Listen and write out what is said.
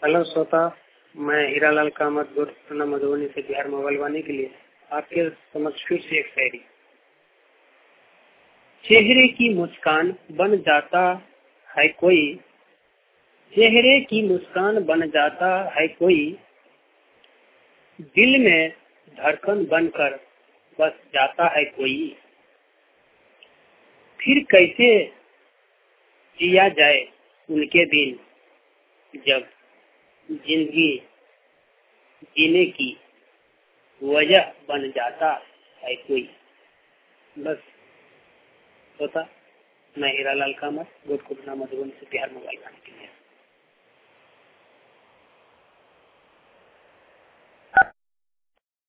Hello श्रोता, मैं हीरालाल कामत गोरखपुर मधुबनी से बिहार मोबाइल वाणी के लिए आपके समक्ष फिर से एक शायरी। चेहरे की मुस्कान बन जाता है कोई, चेहरे की मुस्कान बन जाता है कोई, दिल में धड़कन बनकर बस जाता है कोई। फिर कैसे जिया जाए उनके बिन, जब जिंदगी जीने की वजह बन जाता है कोई। बस होता। मैं हीरालाल कामत गोरखपुर मधुबनी से बिहार मोबाइल वाणी के लिए।